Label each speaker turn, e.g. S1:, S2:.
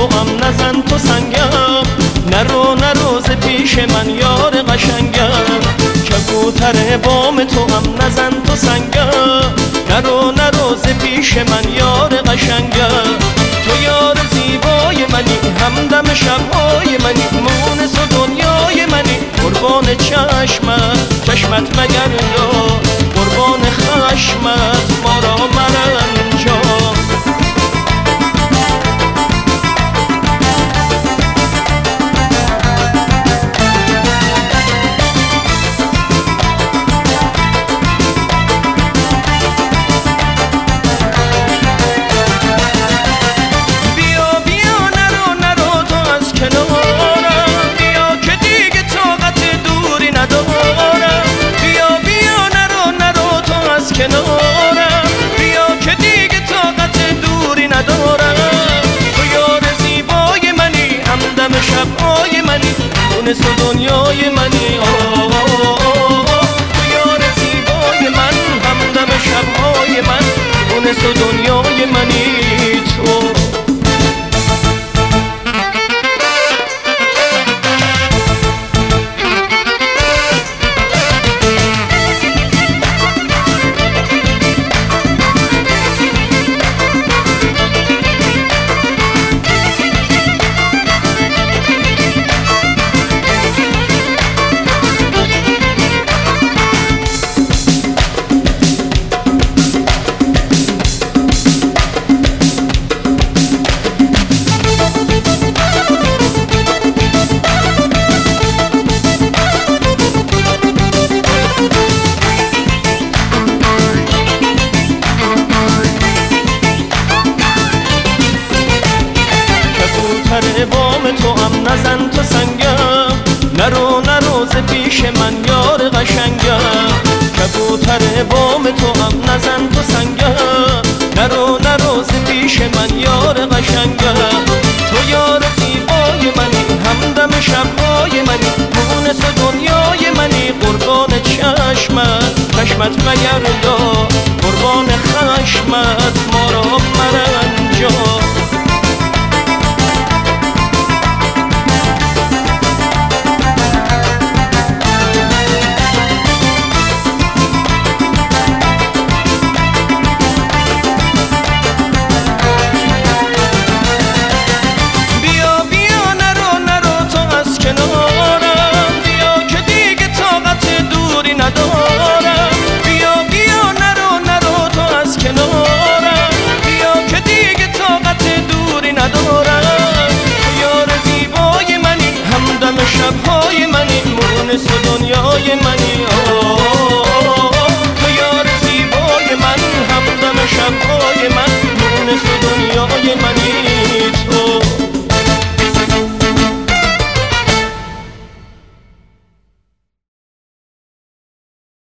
S1: تو هم نزن تو سنگم، نرو ز پیش من یار قشنگم. کبوتر بام تو هم نزن تو سنگم، نرو ز پیش من یار قشنگم. تو یار زیبای منی، همدم شبهای منی، مونس و دنیای منی. قربان چشمت مگردا، قربان خشمت ما را مرنجا. کنارم بیا که دیگه طاقت دوری ندارم. تو یار زیبای منی، همدم شبهای منی، مونس و دنیای منی. تو یار زیبای من، همدم شبهای من، مونس و دنیای منی. تو بام تو هم نزن تو سنگم، نرو ز پیش من یار قشنگم. کبوتر بام تو هم نزن تو سنگم، نرو ز پیش من یار قشنگم. تو یار زیبای منی، همدم شبهای منی، مونس و دنیای منی. قربان چشمت مگردا، قربان خشمت ما را مرنجا. شبهای منی، مونس و دنیای منی. تو یار زیبای من، همدم شبهای من، مونس و دنیای منی.